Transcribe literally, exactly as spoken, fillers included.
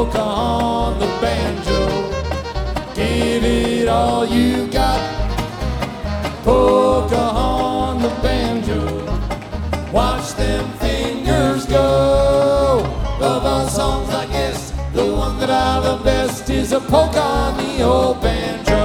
polka on the banjo. Give it all you got. Polka on the banjo. Watch them fingers go. Of all songs, I guess the one that I love best is a polka on the old banjo.